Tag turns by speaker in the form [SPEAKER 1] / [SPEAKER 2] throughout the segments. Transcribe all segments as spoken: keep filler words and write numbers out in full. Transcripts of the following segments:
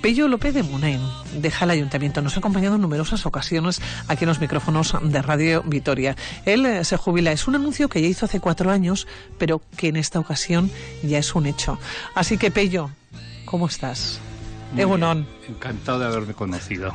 [SPEAKER 1] Pello López de Munén deja el ayuntamiento. Nos ha acompañado en numerosas ocasiones aquí en los micrófonos de Radio Vitoria. Él eh, se jubila. Es un anuncio que ya hizo hace cuatro años, pero que en esta ocasión ya es un hecho. Así que, Pello, ¿cómo estás? Egunon.
[SPEAKER 2] Encantado de haberme conocido.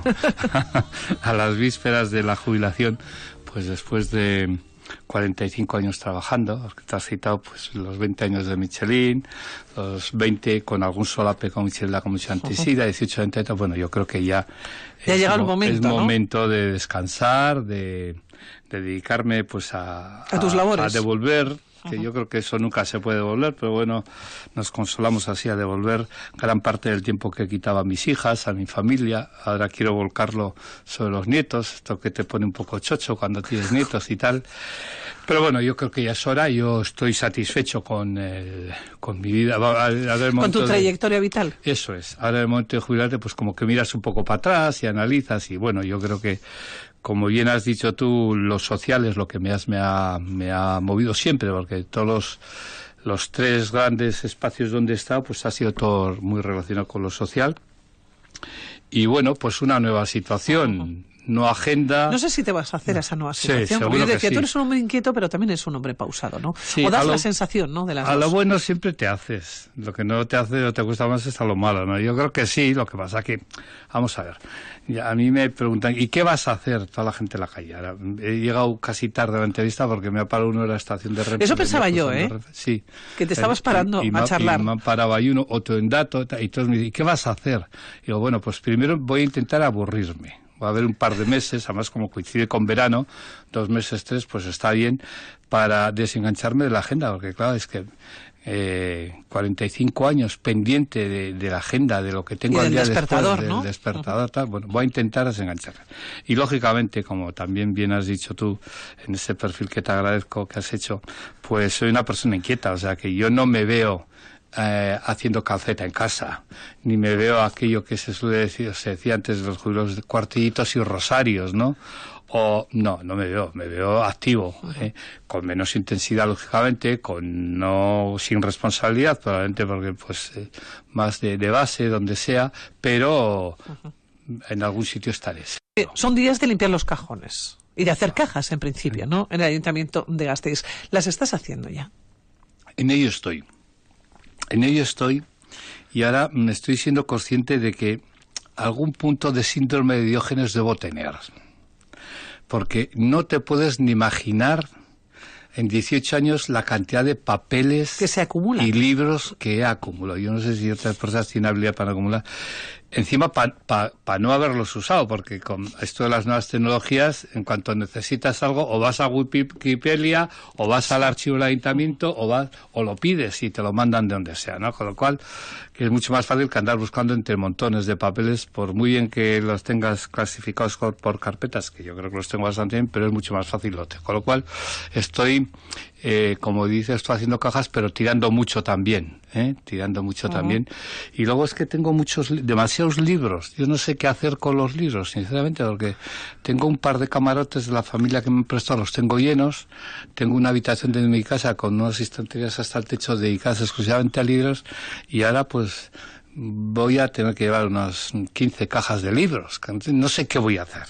[SPEAKER 2] A las vísperas de la jubilación, pues después de cuarenta y cinco años trabajando, te has citado pues los veinte años de Michelin, los veinte con algún solape con Michelin, la Comisión Antisida, dieciocho de Enteta. Bueno, yo creo que ya,
[SPEAKER 1] ya
[SPEAKER 2] es,
[SPEAKER 1] llega el momento,
[SPEAKER 2] es
[SPEAKER 1] ¿no?
[SPEAKER 2] momento de descansar, de, de dedicarme pues a,
[SPEAKER 1] a tus labores,
[SPEAKER 2] a devolver, que yo creo que eso nunca se puede devolver, pero bueno, nos consolamos así a devolver gran parte del tiempo que quitaba a mis hijas, a mi familia. Ahora quiero volcarlo sobre los nietos, esto que te pone un poco chocho cuando tienes nietos y tal. Pero bueno, yo creo que ya es hora. Yo estoy satisfecho con, el, con mi vida. Ahora el
[SPEAKER 1] con tu trayectoria
[SPEAKER 2] de,
[SPEAKER 1] vital.
[SPEAKER 2] Eso es. Ahora en el momento de jubilarte, pues como que miras un poco para atrás y analizas. Y bueno, yo creo que, como bien has dicho tú, lo social es lo que me, has, me, ha, me ha movido siempre, porque todos los, los tres grandes espacios donde he estado, pues ha sido todo muy relacionado con lo social. Y bueno, pues una nueva situación. Uh-huh. No agenda.
[SPEAKER 1] No sé si te vas a hacer a esa nueva situación.
[SPEAKER 2] Sí,
[SPEAKER 1] porque yo decía,
[SPEAKER 2] sí.
[SPEAKER 1] Tú eres un hombre inquieto, pero también eres un hombre pausado, ¿no?
[SPEAKER 2] Sí,
[SPEAKER 1] o das
[SPEAKER 2] lo,
[SPEAKER 1] la sensación, ¿no? De las
[SPEAKER 2] a
[SPEAKER 1] dos.
[SPEAKER 2] lo bueno siempre te haces. Lo que no te hace o te gusta más es a lo malo, ¿no? Yo creo que sí. Lo que pasa que, vamos a ver. Ya, a mí me preguntan, ¿y qué vas a hacer? Toda la gente en la calle. Ahora, he llegado casi tarde a la entrevista porque me ha parado uno en la estación de Renfe.
[SPEAKER 1] Eso pensaba yo, ¿eh?
[SPEAKER 2] Sí.
[SPEAKER 1] Que te estabas parando
[SPEAKER 2] y, y
[SPEAKER 1] a
[SPEAKER 2] ma,
[SPEAKER 1] charlar.
[SPEAKER 2] Y me paraba y uno, otro en dato, y todos me dicen, ¿y qué vas a hacer? Y digo, bueno, pues primero voy a intentar aburrirme. Va a haber un par de meses, además como coincide con verano, dos meses, tres, pues está bien para desengancharme de la agenda, porque claro, es que eh, cuarenta y cinco años pendiente de, de la agenda, de lo que tengo al día después,
[SPEAKER 1] ¿no?
[SPEAKER 2] del despertador, tal, bueno, voy a intentar desengancharme. Y lógicamente, como también bien has dicho tú, en ese perfil que te agradezco que has hecho, pues soy una persona inquieta, o sea que yo no me veo Eh, haciendo calceta en casa, ni me veo aquello que se suele decir, se decía antes de los jubilados, cuartillitos y rosarios, ¿no? O no, no me veo, me veo activo, ¿eh? Con menos intensidad, lógicamente, con no sin responsabilidad, probablemente porque pues eh, más de, de base, donde sea, pero en algún sitio estaré.
[SPEAKER 1] Eh, son días de limpiar los cajones y de hacer cajas, en principio, ¿no? En el Ayuntamiento de Gasteiz. ¿Las estás haciendo ya?
[SPEAKER 2] En ello estoy. En ello estoy, y ahora me estoy siendo consciente de que algún punto de síndrome de Diógenes debo tener. Porque no te puedes ni imaginar en dieciocho años la cantidad de papeles
[SPEAKER 1] que se acumulan
[SPEAKER 2] y libros que he acumulado. Yo no sé si otras personas tienen habilidad para acumular. Encima, para pa, pa no haberlos usado, porque con esto de las nuevas tecnologías, en cuanto necesitas algo, o vas a Wikipedia, o vas al archivo del ayuntamiento, o vas o lo pides y te lo mandan de donde sea, ¿no? Con lo cual, que es mucho más fácil que andar buscando entre montones de papeles, por muy bien que los tengas clasificados por carpetas, que yo creo que los tengo bastante bien, pero es mucho más fácil lo tengo. Con lo cual, estoy, eh, como dices, estoy haciendo cajas, pero tirando mucho también, ¿eh? Tirando mucho uh-huh. también. Y luego es que tengo muchos, demasiados libros. Yo no sé qué hacer con los libros, sinceramente, porque tengo un par de camarotes de la familia que me han prestado, los tengo llenos. Tengo una habitación de mi casa con unas estanterías hasta el techo dedicadas exclusivamente a libros, y ahora pues voy a tener que llevar unas quince cajas de libros. No sé qué voy a hacer.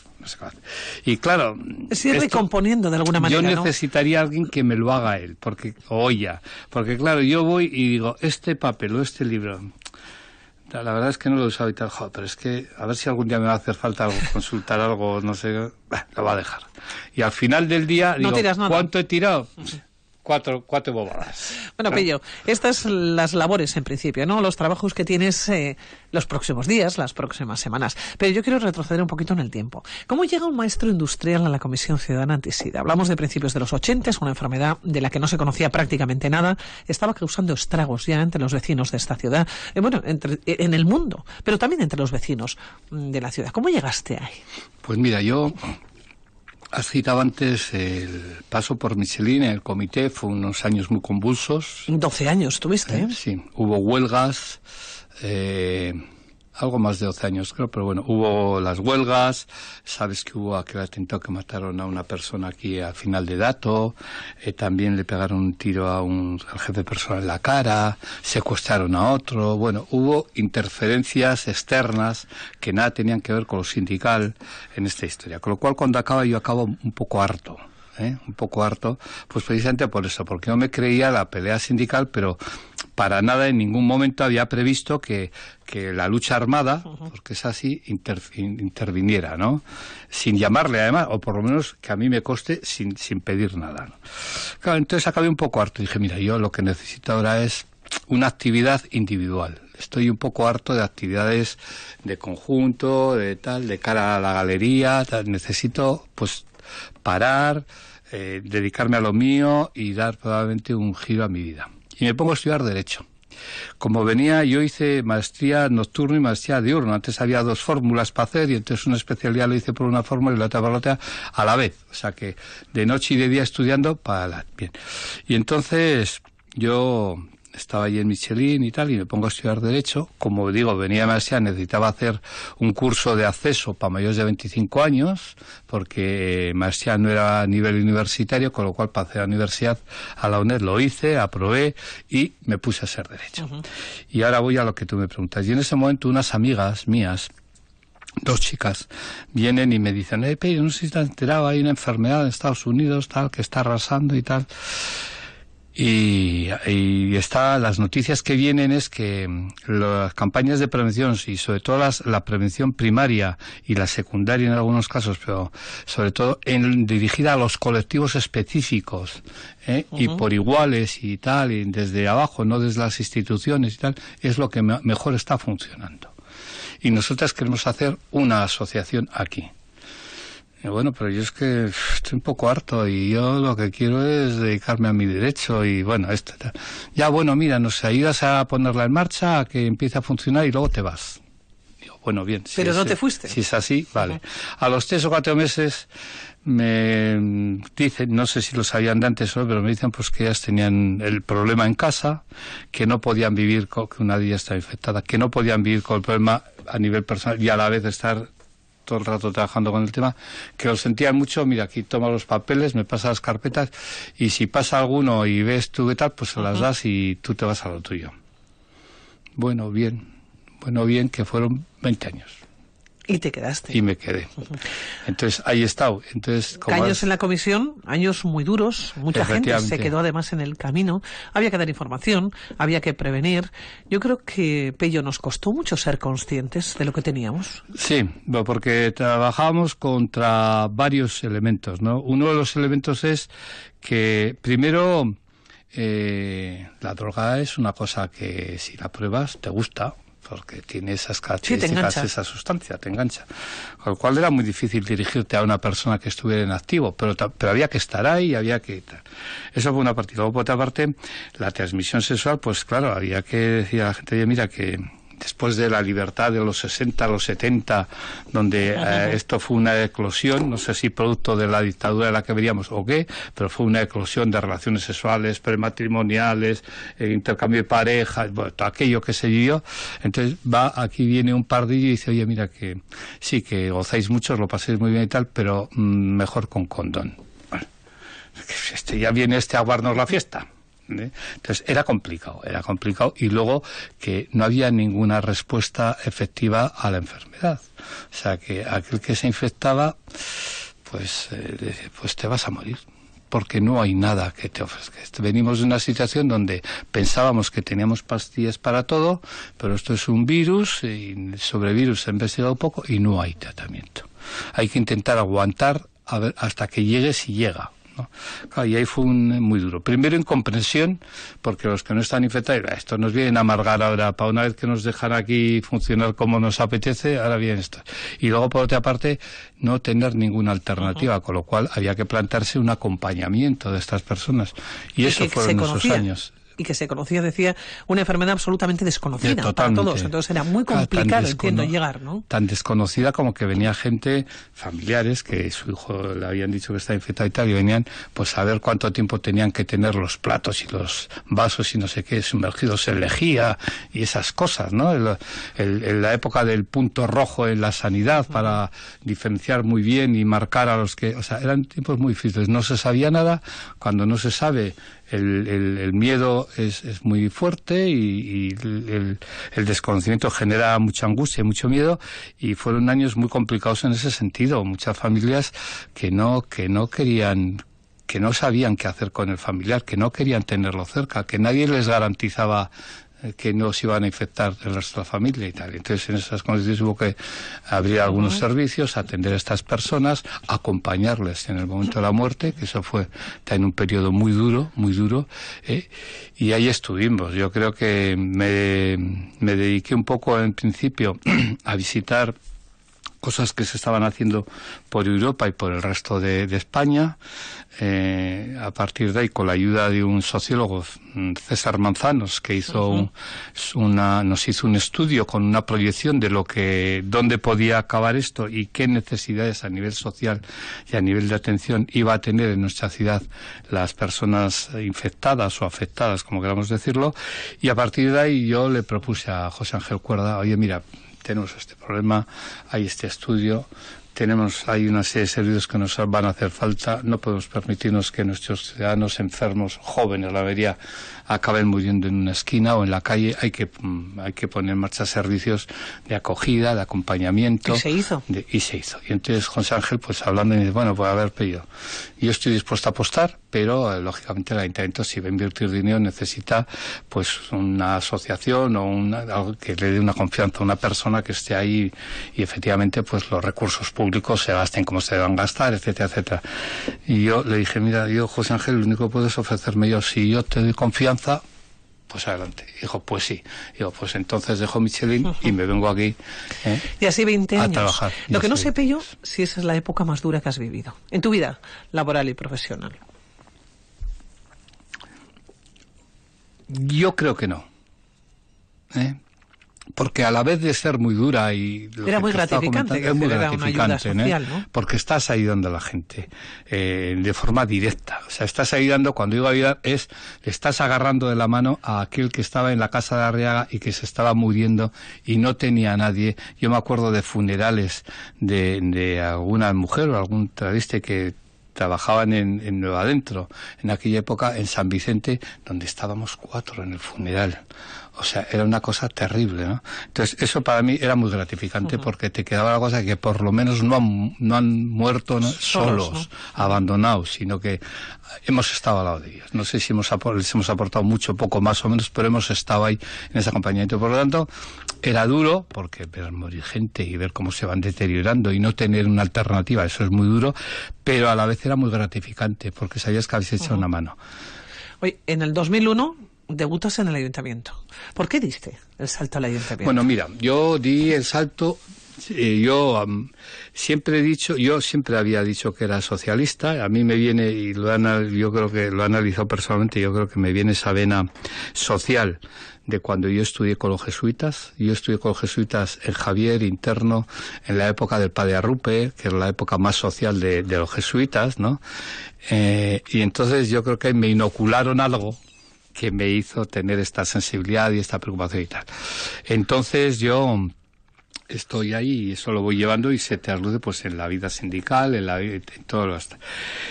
[SPEAKER 2] Y claro,
[SPEAKER 1] se ir recomponiendo de alguna manera,
[SPEAKER 2] yo necesitaría a alguien que me lo haga él, porque o ella, porque claro, yo voy y digo, este papel o este libro, la verdad es que no lo he usado y tal, joder, pero es que a ver si algún día me va a hacer falta algo, consultar algo, no sé, bah, lo va a dejar. Y al final del día digo,
[SPEAKER 1] no
[SPEAKER 2] ¿cuánto he tirado? Cuatro, cuatro bobadas.
[SPEAKER 1] Bueno, Pello, estas las labores en principio, ¿no? Los trabajos que tienes eh, los próximos días, las próximas semanas. Pero yo quiero retroceder un poquito en el tiempo. ¿Cómo llega un maestro industrial a la Comisión Ciudadana Antisida? Hablamos de principios de los ochenta, es una enfermedad de la que no se conocía prácticamente nada. Estaba causando estragos ya entre los vecinos de esta ciudad, eh, bueno, entre, en el mundo, pero también entre los vecinos de la ciudad. ¿Cómo llegaste ahí?
[SPEAKER 2] Pues mira, yo... Has citado antes el paso por Michelin en el comité, fue unos años muy convulsos.
[SPEAKER 1] doce años tuviste, ¿eh?
[SPEAKER 2] Sí, hubo huelgas, eh, algo más de doce años creo, pero bueno, hubo las huelgas, sabes que hubo aquel atentado que mataron a una persona aquí al final de Dato, eh, también le pegaron un tiro a un al jefe personal en la cara, secuestraron a otro, bueno, hubo interferencias externas que nada tenían que ver con lo sindical en esta historia, con lo cual cuando acaba yo acabo un poco harto. ¿Eh? un poco harto, pues precisamente por eso, porque no me creía la pelea sindical, pero para nada en ningún momento había previsto que, que la lucha armada, uh-huh. porque es así, inter, interviniera, ¿no? Sin llamarle además, o por lo menos que a mí me coste sin, sin pedir nada, ¿no? Claro, entonces acabé un poco harto y dije, mira, yo lo que necesito ahora es una actividad individual. Estoy un poco harto de actividades de conjunto, de tal, de cara a la galería, tal. Necesito, pues, parar, eh, dedicarme a lo mío y dar probablemente un giro a mi vida. Y me pongo a estudiar Derecho. Como venía, yo hice maestría nocturna y maestría diurna. Antes había dos fórmulas para hacer y entonces una especialidad lo hice por una fórmula y la otra por la otra a la vez. O sea que de noche y de día estudiando para la... Bien. Y entonces yo... estaba allí en Michelin y tal, y me pongo a estudiar Derecho. Como digo, venía de maestría, necesitaba hacer un curso de acceso para mayores de veinticinco años, porque maestría no era a nivel universitario, con lo cual para hacer la universidad a la UNED lo hice, aprobé y me puse a hacer Derecho. Uh-huh. Y ahora voy a lo que tú me preguntas. Y en ese momento unas amigas mías, dos chicas, vienen y me dicen, eh, pero no sé si te has enterado, hay una enfermedad en Estados Unidos, tal, que está arrasando y tal. Y, y está, las noticias que vienen es que las campañas de prevención y sobre todo las, la prevención primaria y la secundaria en algunos casos, pero sobre todo en, dirigida a los colectivos específicos, ¿eh? Uh-huh. Y por iguales y tal, y desde abajo, no desde las instituciones y tal, es lo que me, mejor está funcionando. Y nosotras queremos hacer una asociación aquí. Y bueno, pero yo es que estoy un poco harto y yo lo que quiero es dedicarme a mi derecho y bueno, esto. Ya bueno, mira, nos ayudas a ponerla en marcha, a que empiece a funcionar y luego te vas. Digo, bueno, bien. Si
[SPEAKER 1] pero
[SPEAKER 2] es,
[SPEAKER 1] no te fuiste.
[SPEAKER 2] Si es así, vale. Uh-huh. A los tres o cuatro meses me dicen, no sé si lo sabían de antes o no, pero me dicen pues que ellas tenían el problema en casa, que no podían vivir con, que una de ellas estaba infectada, que no podían vivir con el problema a nivel personal y a la vez estar todo el rato trabajando con el tema, que lo sentían mucho. Mira, aquí toma los papeles, me pasa las carpetas y si pasa alguno y ves tú qué tal, pues se las das y tú te vas a lo tuyo. Bueno, bien, bueno, bien, que fueron veinte años.
[SPEAKER 1] Y te quedaste.
[SPEAKER 2] Y me quedé. Entonces, ahí he estado. Entonces, como
[SPEAKER 1] años
[SPEAKER 2] es...
[SPEAKER 1] en la comisión, años muy duros, mucha gente se quedó además en el camino, había que dar información, había que prevenir. Yo creo que, Pello, nos costó mucho ser conscientes de lo que teníamos.
[SPEAKER 2] Sí, porque trabajábamos contra varios elementos, ¿no? Uno de los elementos es que, primero, eh, la droga es una cosa que si la pruebas te gusta, porque tiene esas características, sí, esa sustancia, te engancha. Con lo cual era muy difícil dirigirte a una persona que estuviera en activo, pero, pero había que estar ahí, había que... Eso fue una parte. Luego, por otra parte, la transmisión sexual, pues claro, había que decir a la gente, oye, mira, que después de la libertad de los sesenta, los setenta, donde eh, esto fue una eclosión, no sé si producto de la dictadura de la que veríamos o qué, pero fue una eclosión de relaciones sexuales, prematrimoniales, eh, intercambio de parejas, bueno, todo aquello que se vivió. Entonces va, aquí viene un pardillo y dice, oye, mira, que sí, que gozáis mucho, lo paséis muy bien y tal, pero mmm, mejor con condón. Bueno, este, ya viene este a aguarnos la fiesta. Entonces era complicado, era complicado y luego que no había ninguna respuesta efectiva a la enfermedad. O sea que aquel que se infectaba, pues, eh, pues te vas a morir, porque no hay nada que te ofrezca. Venimos de una situación donde pensábamos que teníamos pastillas para todo, pero esto es un virus y sobre virus se ha investigado poco y no hay tratamiento. Hay que intentar aguantar a ver, hasta que llegue si llega. ¿no? Claro, y ahí fue un, muy duro. Primero incomprensión, porque los que no están infectados, esto nos viene a amargar ahora, para una vez que nos dejan aquí funcionar como nos apetece, ahora viene esto. Y luego, por otra parte, no tener ninguna alternativa, uh-huh. con lo cual había que plantearse un acompañamiento de estas personas. Y, y eso fueron esos años.
[SPEAKER 1] y que se conocía, decía, una enfermedad absolutamente desconocida
[SPEAKER 2] sí,
[SPEAKER 1] para todos. Entonces era muy complicado, entiendo, llegar, ¿no?
[SPEAKER 2] Tan desconocida como que venía gente, familiares, que su hijo le habían dicho que estaba infectado y tal, y venían pues a ver cuánto tiempo tenían que tener los platos y los vasos y no sé qué, sumergidos en lejía y esas cosas, ¿no? El, el, el, la época del punto rojo en la sanidad para diferenciar muy bien y marcar a los que... O sea, eran tiempos muy difíciles. No se sabía nada. Cuando no se sabe, el, el, el miedo es, es muy fuerte y, y el, el desconocimiento genera mucha angustia y mucho miedo, y fueron años muy complicados en ese sentido. Muchas familias que no, que no querían... que no sabían qué hacer con el familiar, que no querían tenerlo cerca, que nadie les garantizaba que no se iban a infectar el resto de la familia y tal. Entonces, en esas condiciones hubo que abrir algunos servicios, atender a estas personas, acompañarles en el momento de la muerte, que eso fue en un periodo muy duro, muy duro, ¿eh? Y ahí estuvimos. Yo creo que me, me dediqué un poco en principio a visitar cosas que se estaban haciendo por Europa y por el resto de, de España. Eh, a partir de ahí, con la ayuda de un sociólogo, César Manzanos, que hizo uh-huh. un, una, nos hizo un estudio con una proyección de lo que, dónde podía acabar esto y qué necesidades a nivel social y a nivel de atención iba a tener en nuestra ciudad las personas infectadas o afectadas, como queramos decirlo. Y a partir de ahí yo le propuse a José Ángel Cuerda, oye, mira, tenemos este problema, hay este estudio, tenemos, hay una serie de servicios que nos van a hacer falta, no podemos permitirnos que nuestros ciudadanos enfermos, jóvenes, la mayoría, acaben muriendo en una esquina o en la calle. Hay que hay que poner en marcha servicios de acogida, de acompañamiento.
[SPEAKER 1] ¿Y se hizo?
[SPEAKER 2] De, y se hizo. Y entonces José Ángel, pues hablando, me dice, bueno, pues a ver, pero yo estoy dispuesto a apostar, pero eh, lógicamente el ayuntamiento, si va a invertir dinero, necesita pues una asociación o una, algo que le dé una confianza a una persona que esté ahí y efectivamente pues los recursos públicos se gasten como se deban gastar, etcétera, etcétera. Y yo le dije, mira, yo, José Ángel, lo único que puedes ofrecerme yo, si yo te doy confianza, pues adelante. Dijo, pues sí. Digo, pues entonces dejo Michelin uh-huh. y me vengo aquí ¿eh?
[SPEAKER 1] Y así veinte años.
[SPEAKER 2] A trabajar.
[SPEAKER 1] Lo que no sé, Pello, si esa es la época más dura que has vivido en tu vida laboral y profesional.
[SPEAKER 2] Yo creo que no. ¿Eh? Porque a la vez de ser muy dura y... Lo
[SPEAKER 1] era
[SPEAKER 2] que
[SPEAKER 1] muy gratificante.
[SPEAKER 2] Es muy
[SPEAKER 1] era
[SPEAKER 2] gratificante,
[SPEAKER 1] una ayuda social,
[SPEAKER 2] ¿no?
[SPEAKER 1] ¿no?
[SPEAKER 2] Porque estás ayudando a la gente eh, de forma directa. O sea, estás ayudando, cuando digo ayudar, es, le estás agarrando de la mano a aquel que estaba en la casa de Arriaga y que se estaba muriendo y no tenía a nadie. Yo me acuerdo de funerales de, de alguna mujer o algún travesti que trabajaban en, en Nueva Adentro, en aquella época, en San Vicente, donde estábamos cuatro en el funeral. O sea, era una cosa terrible, ¿no? Entonces, eso para mí era muy gratificante uh-huh. porque te quedaba la cosa que por lo menos no han, no han muerto ¿no? solos, solos ¿no? abandonados, sino que hemos estado al lado de ellos. No sé si hemos les hemos aportado mucho, poco, más o menos, pero hemos estado ahí en ese acompañamiento. Por lo tanto, era duro, porque ver morir gente y ver cómo se van deteriorando y no tener una alternativa, eso es muy duro, pero a la vez era muy gratificante, porque sabías que habéis echado uh-huh. una mano.
[SPEAKER 1] Oye, en el dos mil uno... debutas en el ayuntamiento. ¿Por qué diste el salto al ayuntamiento?
[SPEAKER 2] Bueno, mira, yo di el salto, eh, yo um, siempre he dicho, yo siempre había dicho que era socialista, a mí me viene, y lo han, yo creo que lo he analizado personalmente, yo creo que me viene esa vena social de cuando yo estudié con los jesuitas. Yo estudié con los jesuitas en Javier, interno, en la época del Padre Arrupe, que era la época más social de, de los jesuitas, ¿no? Eh, y entonces yo creo que me inocularon algo que me hizo tener esta sensibilidad y esta preocupación y tal. Entonces yo estoy ahí y eso lo voy llevando y se te alude pues en la vida sindical, en la en todo lo hasta.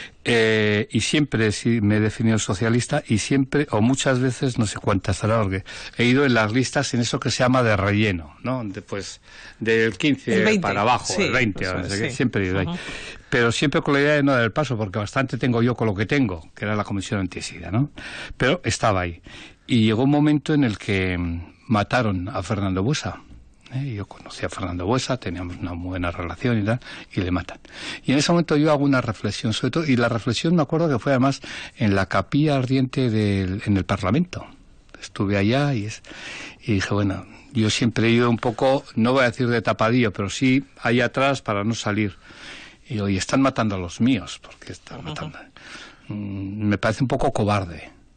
[SPEAKER 2] Eh, y siempre sí, me he definido socialista y siempre, o muchas veces, no sé cuántas ahora, porque he ido en las listas en eso que se llama de relleno, ¿no? Después del quince para abajo, sí, el veinte, o sea, sí. Siempre he ido ahí. Uh-huh. Pero siempre con la idea de no dar el paso, porque bastante tengo yo con lo que tengo, que era la Comisión Antisida, ¿no? Pero estaba ahí. Y llegó un momento en el que mataron a Fernando Buesa. ¿eh? Yo conocí a Fernando Buesa, teníamos una buena relación y tal, y le matan. Y en ese momento yo hago una reflexión, sobre todo, y la reflexión me acuerdo que fue además en la capilla ardiente del, en el Parlamento. Estuve allá y, es, y dije, bueno, yo siempre he ido un poco, no voy a decir de tapadillo, pero sí ahí atrás para no salir. Y hoy están matando a los míos, porque están uh-huh. matando. Mm, me parece un poco cobarde.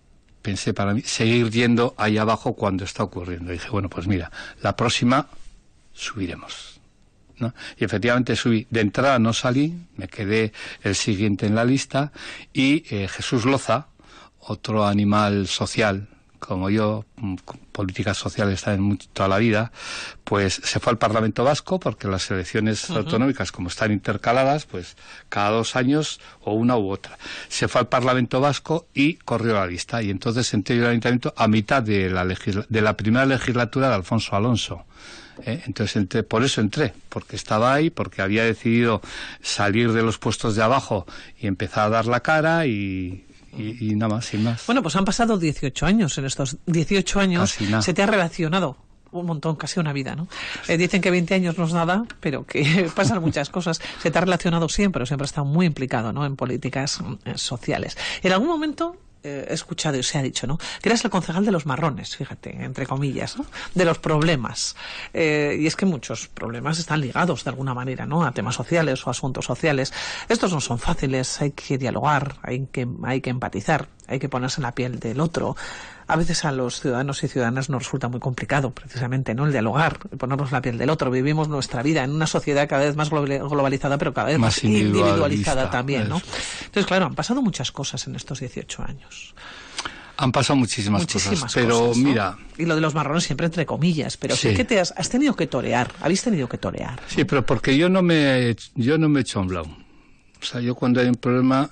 [SPEAKER 2] pensé para mí seguir yendo ahí abajo cuando está ocurriendo. Y dije, bueno, pues mira, la próxima subiremos, ¿no? Y efectivamente subí. De entrada no salí, me quedé el siguiente en la lista, y eh, Jesús Loza, otro animal social como yo, políticas sociales está en mucho, toda la vida, pues se fue al Parlamento Vasco, porque las elecciones uh-huh. autonómicas, como están intercaladas, pues cada dos años o una u otra. Se fue al Parlamento Vasco y corrió la lista, y entonces entré yo al Ayuntamiento a mitad de la, legisla- de la primera legislatura de Alfonso Alonso. ¿Eh? Entonces entré, por eso entré, porque estaba ahí, porque había decidido salir de los puestos de abajo y empezar a dar la cara, y Y, y nada más, sin más.
[SPEAKER 1] Bueno, pues han pasado dieciocho años. En estos dieciocho años se te ha relacionado un montón, casi una vida, ¿no? Eh, dicen que veinte años no es nada, pero que pasan muchas cosas. Se te ha relacionado siempre, siempre has estado muy implicado, ¿no?, en políticas eh, sociales. En algún momento eh, he escuchado y se ha dicho, ¿no?, que eras el concejal de los marrones, fíjate, entre comillas, ¿no?, de los problemas. Eh, y es que muchos problemas están ligados de alguna manera, ¿no?, a temas sociales o asuntos sociales. Estos no son fáciles, hay que dialogar, hay que, hay que empatizar, hay que ponerse en la piel del otro. A veces a los ciudadanos y ciudadanas nos resulta muy complicado, precisamente, ¿no?, el dialogar, el ponernos en la piel del otro. Vivimos nuestra vida en una sociedad cada vez más globalizada, pero cada vez más, más individualizada también, ¿no? Entonces, claro, han pasado muchas cosas en estos dieciocho años.
[SPEAKER 2] Han pasado muchísimas, muchísimas cosas, pero
[SPEAKER 1] cosas, ¿no?
[SPEAKER 2] Mira...
[SPEAKER 1] Y lo de los marrones siempre entre comillas, pero sí, sí que te has, has tenido que torear, habéis tenido que torear, ¿no?
[SPEAKER 2] Sí, pero porque yo no me, yo no me he hecho a un lado. O sea, yo cuando hay un problema,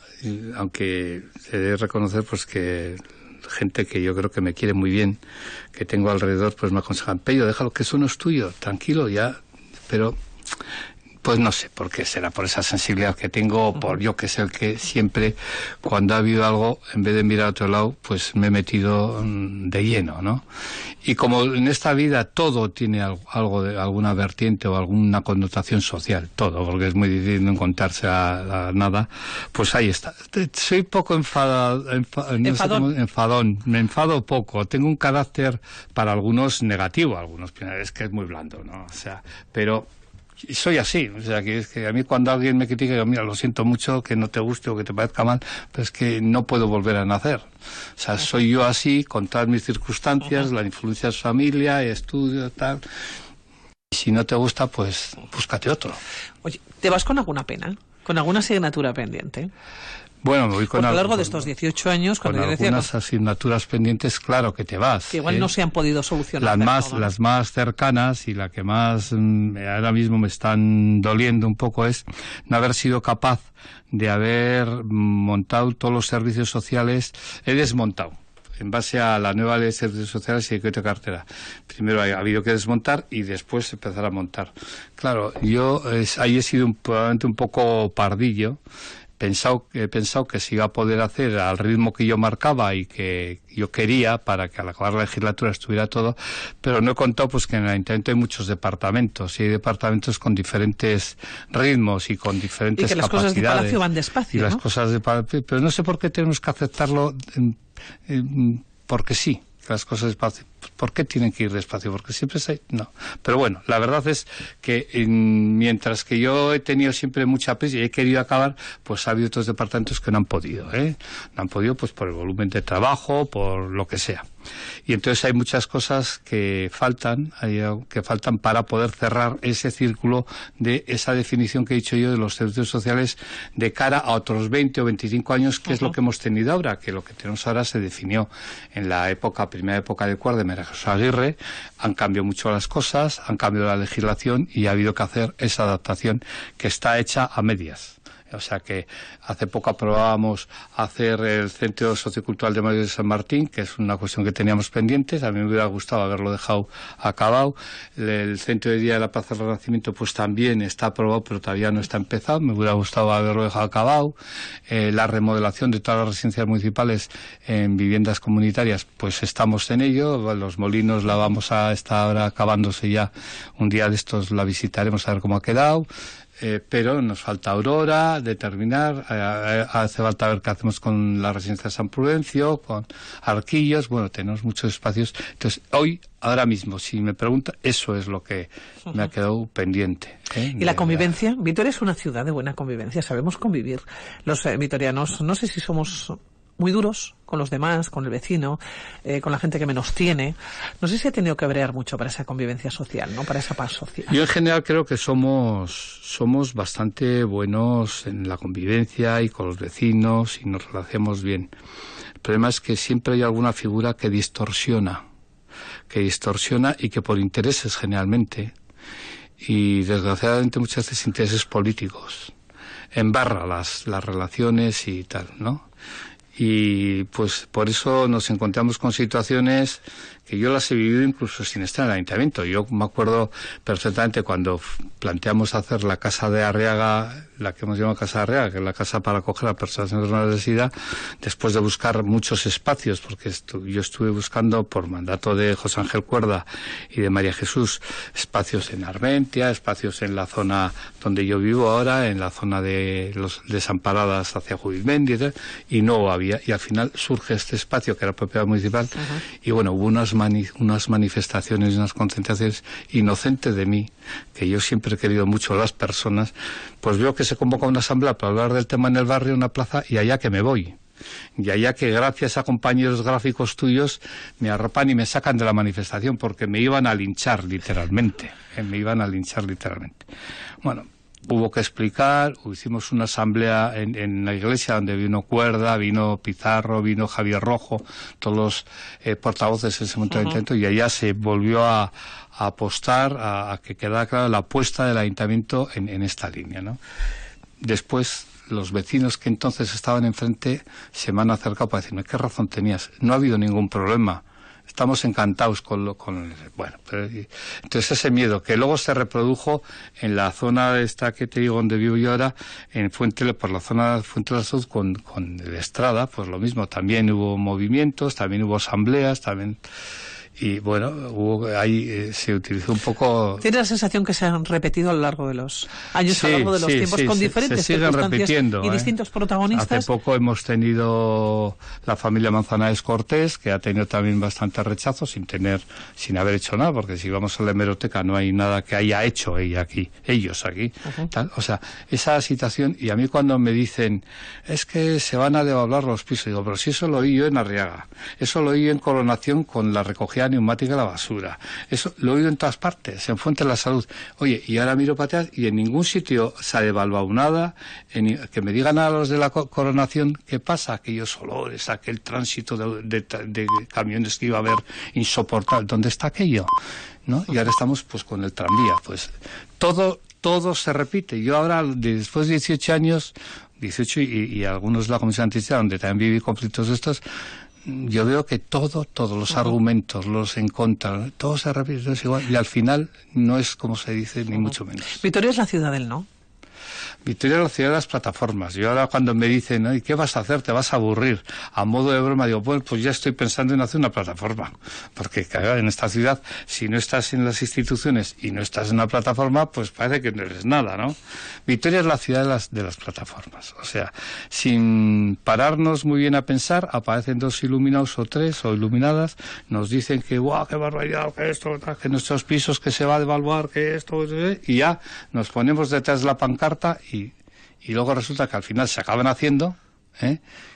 [SPEAKER 2] aunque he de reconocer pues que gente que yo creo que me quiere muy bien, que tengo alrededor, pues me aconsejan, Pello, déjalo, que eso no es tuyo, tranquilo ya, pero pues no sé por qué será, por esa sensibilidad que tengo, o por yo que sé, el que siempre cuando ha habido algo, en vez de mirar a otro lado, pues me he metido de lleno, ¿no? Y como en esta vida todo tiene algo, algo de alguna vertiente o alguna connotación social, todo, porque es muy difícil no encontrarse a, a nada, pues ahí está. Soy poco enfadado, enfa, no sé cómo, enfadón, me enfado poco, tengo un carácter para algunos negativo, algunos es que es muy blando, ¿no? O sea, pero y soy así, o sea, que es que a mí cuando alguien me critica, digo, mira, lo siento mucho, que no te guste o que te parezca mal, pero es que no puedo volver a nacer. O sea, soy yo así, con todas mis circunstancias, la influencia de su familia, estudio, tal. Y si no te gusta, pues búscate otro.
[SPEAKER 1] Oye, ¿te vas con alguna pena? ¿Con alguna asignatura pendiente?
[SPEAKER 2] Bueno, me voy con...
[SPEAKER 1] Porque a lo largo de estos dieciocho años, cuando
[SPEAKER 2] con
[SPEAKER 1] yo decía...
[SPEAKER 2] algunas asignaturas pendientes, claro que te vas.
[SPEAKER 1] Que igual
[SPEAKER 2] ¿eh?
[SPEAKER 1] no se han podido solucionar.
[SPEAKER 2] Las más,
[SPEAKER 1] todo, ¿no?
[SPEAKER 2] las más cercanas y la que más mmm, ahora mismo me están doliendo un poco es no haber sido capaz de haber montado todos los servicios sociales. He desmontado en base a la nueva ley de servicios sociales y decreto de cartera. Primero ha habido que desmontar y después empezar a montar. Claro, yo es, ahí he sido un, probablemente un poco pardillo. Pensado, he pensado que se iba a poder hacer al ritmo que yo marcaba y que yo quería para que al acabar la legislatura estuviera todo, pero no he contado pues que en el Ayuntamiento hay muchos departamentos y hay departamentos con diferentes ritmos y con diferentes capacidades. Y que las cosas de
[SPEAKER 1] Palacio van despacio,
[SPEAKER 2] y
[SPEAKER 1] ¿no?
[SPEAKER 2] las cosas de Palacio, pero no sé por qué tenemos que aceptarlo eh, eh, porque sí. Las cosas despacio. ¿Por qué tienen que ir despacio? Porque siempre se... No. Pero bueno, la verdad es que en, mientras que yo he tenido siempre mucha prisa y he querido acabar, pues ha habido otros departamentos que no han podido, ¿eh? No han podido pues por el volumen de trabajo, por lo que sea. Y entonces hay muchas cosas que faltan, hay, que faltan para poder cerrar ese círculo de esa definición que he dicho yo de los servicios sociales de cara a otros veinte o veinticinco años, que uh-huh. es lo que hemos tenido ahora, que lo que tenemos ahora se definió en la época, primera época del cuarto de María Jesús Aguirre. Han cambiado mucho las cosas, han cambiado la legislación y ha habido que hacer esa adaptación que está hecha a medias. O sea que hace poco aprobábamos hacer el Centro Sociocultural de Mayo de San Martín, que es una cuestión que teníamos pendientes. A mí me hubiera gustado haberlo dejado acabado. El Centro de Día de la Plaza del Renacimiento pues también está aprobado, pero todavía no está empezado. Me hubiera gustado haberlo dejado acabado. Eh, la remodelación de todas las residencias municipales en viviendas comunitarias, pues estamos en ello. Los Molinos la vamos a estar ahora acabándose ya. Un día de estos la visitaremos a ver cómo ha quedado. Eh, pero nos falta Aurora, determinar, eh, hace falta ver qué hacemos con la residencia de San Prudencio, con Arquillos, bueno, tenemos muchos espacios. Entonces, hoy, ahora mismo, si me pregunta, eso es lo que uh-huh. me ha quedado pendiente. ¿eh?
[SPEAKER 1] ¿Y la convivencia? La... Vitoria es una ciudad de buena convivencia, sabemos convivir. Los eh, vitorianos, no sé si somos muy duros con los demás, con el vecino, eh, con la gente que menos tiene. No sé si ha tenido que brear mucho para esa convivencia social, ¿no? Para esa paz social.
[SPEAKER 2] Yo en general creo que somos somos bastante buenos en la convivencia y con los vecinos y nos relacionamos bien. El problema es que siempre hay alguna figura que distorsiona, que distorsiona y que por intereses generalmente, y desgraciadamente muchas veces intereses políticos, embarra las, las relaciones y tal, ¿no? Y pues por eso nos encontramos con situaciones que yo las he vivido incluso sin estar en el ayuntamiento. Yo me acuerdo perfectamente cuando planteamos hacer la casa de Arriaga, la que hemos llamado Casa de Arriaga, que es la casa para acoger a personas en necesidad, después de buscar muchos espacios, porque estu yo estuve buscando por mandato de José Ángel Cuerda y de María Jesús, espacios en Armentia, espacios en la zona donde yo vivo ahora, en la zona de los desamparadas hacia Jubilmendi, y no había, y al final surge este espacio que era propiedad municipal. Uh-huh. Y bueno, hubo unas Mani unas manifestaciones y unas concentraciones inocentes de mí, que yo siempre he querido mucho a las personas, pues veo que se convoca una asamblea para hablar del tema en el barrio, en una plaza, y allá que me voy. Y allá que gracias a compañeros gráficos tuyos me arropan y me sacan de la manifestación, porque me iban a linchar literalmente, eh, me iban a linchar literalmente. Bueno, hubo que explicar, hicimos una asamblea en, en la iglesia donde vino Cuerda, vino Pizarro, vino Javier Rojo, todos los eh, portavoces en ese momento del intento, y allá se volvió a, a apostar a, a que quedara clara la apuesta del ayuntamiento en, en esta línea, ¿no? Después, los vecinos que entonces estaban enfrente se me han acercado para decirme, ¿qué razón tenías? No ha habido ningún problema. Estamos encantados con lo, con bueno, pero, entonces ese miedo que luego se reprodujo en la zona esta que te digo donde vivo yo ahora, en Fuente, por la zona de Fuente de la Salud con, con el Estrada, pues lo mismo, también hubo movimientos, también hubo asambleas, también. Y bueno, hubo, ahí eh, se utilizó un poco...
[SPEAKER 1] ¿Tiene la sensación que se han repetido a lo largo de los años,
[SPEAKER 2] sí,
[SPEAKER 1] a lo largo de los
[SPEAKER 2] sí,
[SPEAKER 1] tiempos,
[SPEAKER 2] sí,
[SPEAKER 1] con
[SPEAKER 2] se,
[SPEAKER 1] diferentes
[SPEAKER 2] se siguen repitiendo,
[SPEAKER 1] y
[SPEAKER 2] ¿eh?
[SPEAKER 1] distintos protagonistas?
[SPEAKER 2] Hace poco hemos tenido la familia Manzanares Cortés, que ha tenido también bastante rechazo, sin tener, sin haber hecho nada, porque si vamos a la hemeroteca no hay nada que haya hecho ella aquí, ellos aquí, uh-huh. tal. O sea, esa situación, y a mí cuando me dicen, es que se van a devaluar los pisos, digo, pero si eso lo oí yo en Arriaga, eso lo oí en Coronación con la recogida neumática de la basura. Eso lo he oído en todas partes, en Fuente de la Salud. Oye, y ahora miro para atrás y en ningún sitio se ha devaluado nada. En, que me digan a los de la Coronación qué pasa, aquellos olores, aquel tránsito de, de, de camiones que iba a haber insoportable. ¿Dónde está aquello? ¿No? Y ahora estamos pues con el tranvía. Pues todo, todo se repite. Yo ahora, después de dieciocho años, dieciocho y, y algunos de la Comisión Antichista, donde también viví conflictos de estos, yo veo que todo, todos los uh-huh. argumentos, los en contra, todo se repite, todo es igual, y al final no es como se dice, ni uh-huh. mucho menos.
[SPEAKER 1] Vitoria es la ciudad del no.
[SPEAKER 2] Vitoria es la ciudad de las plataformas. Yo ahora cuando me dicen, ¿y qué vas a hacer? Te vas a aburrir. A modo de broma digo, bueno, pues ya estoy pensando en hacer una plataforma. Porque claro, en esta ciudad, si no estás en las instituciones y no estás en una plataforma, pues parece que no eres nada, ¿no? Vitoria es la ciudad de las, de las plataformas. O sea, sin pararnos muy bien a pensar, aparecen dos iluminados o tres o iluminadas, nos dicen que, guau, qué barbaridad, que esto, que nuestros pisos, que se va a devaluar, que esto, y ya nos ponemos detrás de la pancarta y, y luego resulta que al final se acaban haciendo, ¿eh?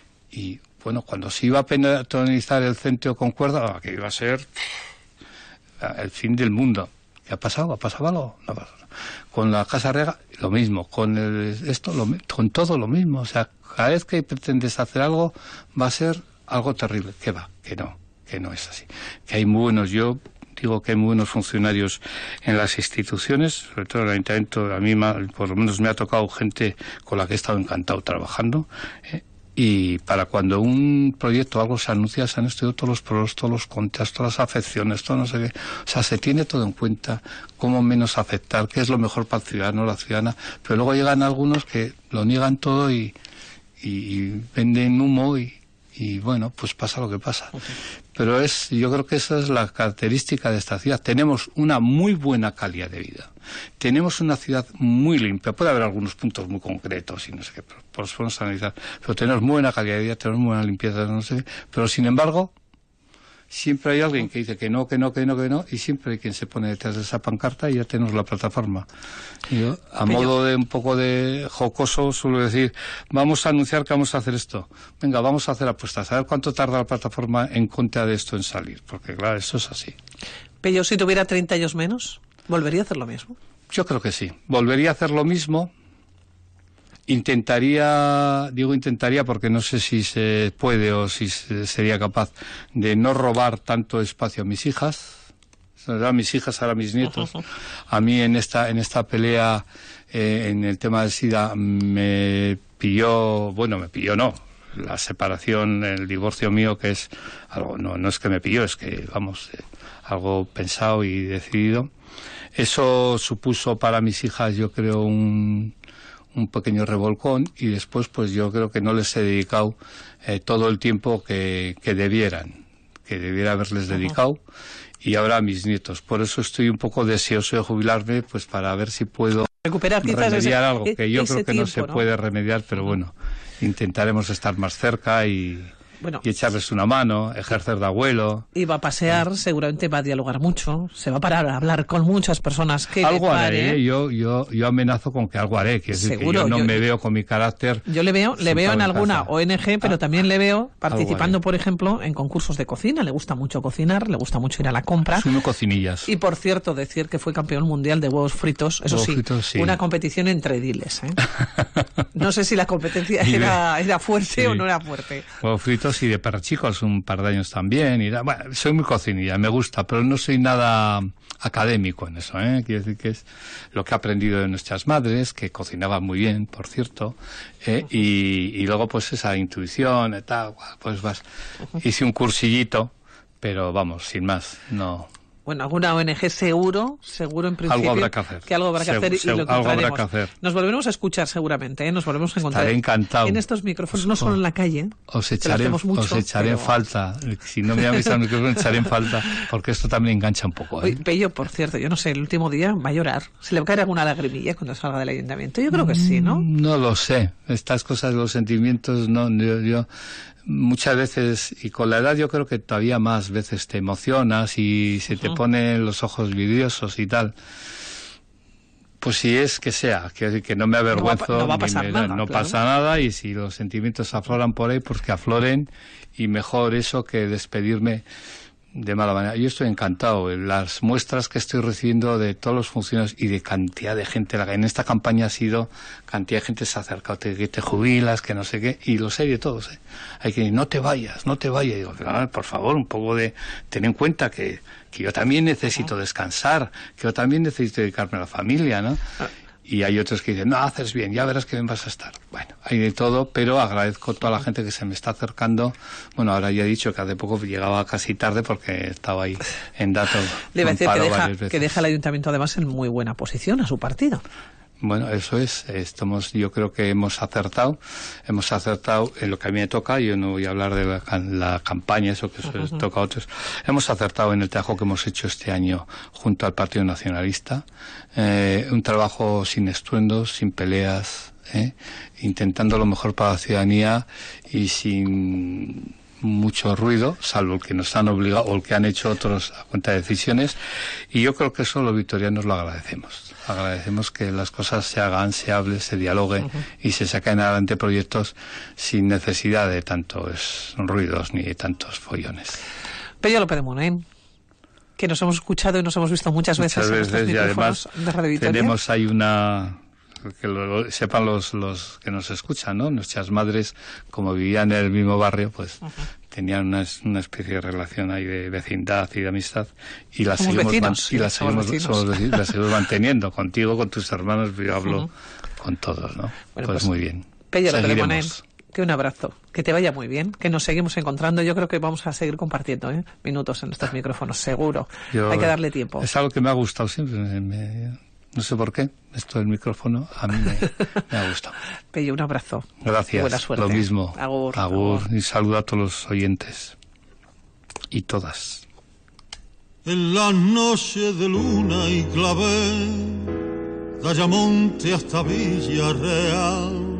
[SPEAKER 2] Y bueno, cuando se iba a peatonalizar el centro con Cuerda, que iba a ser el fin del mundo. ¿Qué ha pasado? ¿Ha pasado algo? No ha pasado. Con la Casa Arriaga, lo mismo. Con el, esto, lo, con todo lo mismo. O sea, cada vez que pretendes hacer algo, va a ser algo terrible. ¿Qué va? Que no, que no es así. Que hay muy buenos, yo digo que hay muy buenos funcionarios en las instituciones, sobre todo en el ayuntamiento. A mí por lo menos me ha tocado gente con la que he estado encantado trabajando, ¿eh? Y para cuando un proyecto o algo se anuncia, se han estudiado todos los pros, todos los contras, todas las afecciones, todo no sé qué. O sea, se tiene todo en cuenta, cómo menos afectar, qué es lo mejor para el ciudadano o la ciudadana. Pero luego llegan algunos que lo niegan todo y, y, y venden humo y, y bueno, pues pasa lo que pasa. Okay. Pero es, yo creo que esa es la característica de esta ciudad. Tenemos una muy buena calidad de vida. Tenemos una ciudad muy limpia. Puede haber algunos puntos muy concretos y no sé qué, pero por eso podemos analizar. Pero tenemos muy buena calidad de vida, tenemos muy buena limpieza, no sé qué. Pero sin embargo, siempre hay alguien que dice que no, que no, que no, que no, y siempre hay quien se pone detrás de esa pancarta y ya tenemos la plataforma. Y yo, a Pello, modo de un poco de jocoso, suelo decir, vamos a anunciar que vamos a hacer esto. Venga, vamos a hacer apuestas, a ver cuánto tarda la plataforma en contra de esto en salir, porque claro, eso es así.
[SPEAKER 1] Pello, si tuviera treinta años menos, ¿volvería a hacer lo mismo?
[SPEAKER 2] Yo creo que sí. Volvería a hacer lo mismo. Intentaría, digo intentaría porque no sé si se puede o si se, sería capaz de no robar tanto espacio a mis hijas, ahora mis hijas, ahora mis nietos. A mí en esta en esta pelea eh, en el tema del SIDA me pilló, bueno, me pilló no, la separación, el divorcio mío, que es algo, no, no es que me pilló, es que, vamos, eh, algo pensado y decidido. Eso supuso para mis hijas, yo creo, un un pequeño revolcón, y después pues yo creo que no les he dedicado eh, todo el tiempo que, que debieran, que debiera haberles dedicado, y ahora a mis nietos. Por eso estoy un poco deseoso de jubilarme, pues para ver si puedo
[SPEAKER 1] recuperar
[SPEAKER 2] remediar
[SPEAKER 1] ese,
[SPEAKER 2] algo, que yo creo que
[SPEAKER 1] tiempo,
[SPEAKER 2] no se
[SPEAKER 1] ¿no?
[SPEAKER 2] puede remediar, pero bueno, intentaremos estar más cerca y...
[SPEAKER 1] Bueno,
[SPEAKER 2] y echarles una mano, ejercer de abuelo.
[SPEAKER 1] Y va a pasear, sí. Seguramente va a dialogar mucho, se va a parar a hablar con muchas personas que
[SPEAKER 2] algo
[SPEAKER 1] le pare.
[SPEAKER 2] haré, ¿eh? yo, yo, yo amenazo con que algo haré, quiero decir que yo no yo, me veo con mi carácter.
[SPEAKER 1] Yo le veo, le veo en alguna O N G, pero ah, también le veo participando, por ejemplo, en concursos de cocina. Le gusta mucho cocinar, le gusta mucho ir a la compra.
[SPEAKER 2] Sumo cocinillas.
[SPEAKER 1] Y por cierto, decir que fue campeón mundial de huevos fritos, eso
[SPEAKER 2] huevos
[SPEAKER 1] sí,
[SPEAKER 2] fritos, sí,
[SPEAKER 1] una competición entre ediles, ¿eh? No sé si la competencia era, era fuerte sí. o no era fuerte.
[SPEAKER 2] Huevos fritos y de perro chico, un par de años también. Y, bueno, soy muy cocinilla, me gusta, pero no soy nada académico en eso, ¿eh? Quiero decir que es lo que he aprendido de nuestras madres, que cocinaban muy bien, por cierto, ¿eh? uh-huh. y, y luego pues esa intuición y tal, pues vas. Uh-huh. Hice un cursillito, pero vamos, sin más, no...
[SPEAKER 1] Bueno, alguna O N G seguro, seguro en principio.
[SPEAKER 2] Algo habrá que hacer.
[SPEAKER 1] Que algo habrá que
[SPEAKER 2] se,
[SPEAKER 1] hacer
[SPEAKER 2] se,
[SPEAKER 1] y lo
[SPEAKER 2] algo habrá que hacer.
[SPEAKER 1] Nos volveremos a escuchar seguramente, ¿eh? Nos volveremos a encontrar.
[SPEAKER 2] Estaré encantado.
[SPEAKER 1] En estos micrófonos, no solo en la calle.
[SPEAKER 2] Os echaré, mucho, os echaré pero... en falta. Si no me llaméis al micrófono, echaré en falta, porque esto también engancha un poco, ¿eh?
[SPEAKER 1] Oye, Pello, por cierto, yo no sé, el último día va a llorar. ¿Se le va a caer alguna lagrimilla cuando salga del ayuntamiento? Yo creo que sí, ¿no?
[SPEAKER 2] No lo sé. Estas cosas, los sentimientos, no, yo... yo muchas veces, y con la edad yo creo que todavía más veces te emocionas y se te uh-huh. ponen los ojos vidriosos y tal. Pues si es que sea, que, que no me avergüenzo,
[SPEAKER 1] no va, no va a pasar
[SPEAKER 2] me,
[SPEAKER 1] nada,
[SPEAKER 2] no
[SPEAKER 1] claro.
[SPEAKER 2] pasa nada, y si los sentimientos afloran por ahí, pues que afloren, y mejor eso que despedirme de mala manera. Yo estoy encantado. Las muestras que estoy recibiendo de todos los funcionarios y de cantidad de gente, en esta campaña ha sido cantidad de gente se ha acercado, te, que te jubilas, que no sé qué, y lo sé de todos, ¿eh? Hay que decir, no te vayas, no te vayas. Y digo, ah, por favor, un poco de, ten en cuenta que, que yo también necesito descansar, que yo también necesito dedicarme a la familia, ¿no? Y hay otros que dicen, no, haces bien, ya verás que bien vas a estar. Bueno, hay de todo, pero agradezco a toda la gente que se me está acercando. Bueno, ahora ya he dicho que hace poco llegaba casi tarde porque estaba ahí en datos.
[SPEAKER 1] Le iba a decir que deja, que deja el ayuntamiento además en muy buena posición a su partido.
[SPEAKER 2] Bueno, eso es, estamos, yo creo que hemos acertado, hemos acertado en lo que a mí me toca, yo no voy a hablar de la, la campaña, eso que eso uh-huh. toca a otros, hemos acertado en el trabajo que hemos hecho este año junto al Partido Nacionalista, eh, un trabajo sin estruendos, sin peleas, eh, intentando lo mejor para la ciudadanía y sin mucho ruido, salvo el que nos han obligado o el que han hecho otros a cuenta de decisiones, y yo creo que eso los vitorianos lo agradecemos. Agradecemos que las cosas se hagan, se hable, se dialogue uh-huh. y se saquen adelante proyectos sin necesidad de tantos ruidos ni de tantos follones.
[SPEAKER 1] Pello López de Munain, que nos hemos escuchado y nos hemos visto muchas veces.
[SPEAKER 2] Muchas veces, y además
[SPEAKER 1] de Radio Vitoria.
[SPEAKER 2] Tenemos ahí una... que lo, lo sepan los, los que nos escuchan, ¿no? Nuestras madres, como vivían en el mismo barrio, pues uh-huh. tenían una, una especie de relación ahí de vecindad y de amistad, y la
[SPEAKER 1] somos
[SPEAKER 2] seguimos,
[SPEAKER 1] vecinos,
[SPEAKER 2] man,
[SPEAKER 1] sí,
[SPEAKER 2] y la
[SPEAKER 1] somos
[SPEAKER 2] seguimos, somos vecinos, la seguimos manteniendo contigo, con tus hermanos, yo hablo uh-huh. con todos, ¿no? Bueno,
[SPEAKER 1] pues,
[SPEAKER 2] pues muy bien.
[SPEAKER 1] Pello López de Munain, que un abrazo, que te vaya muy bien, que nos seguimos encontrando. Yo creo que vamos a seguir compartiendo ¿eh? minutos en estos micrófonos, seguro. Yo, hay que darle tiempo.
[SPEAKER 2] Es algo que me ha gustado siempre, me, me, no sé por qué, esto del micrófono a mí me, me ha gustado.
[SPEAKER 1] Pello, un abrazo.
[SPEAKER 2] Gracias,
[SPEAKER 1] buena suerte.
[SPEAKER 2] Lo mismo.
[SPEAKER 1] Agur,
[SPEAKER 2] agur,
[SPEAKER 1] agur.
[SPEAKER 2] Y saludo a todos los oyentes y todas.
[SPEAKER 3] En la noche de luna y clavel, de Ayamonte hasta Villarreal.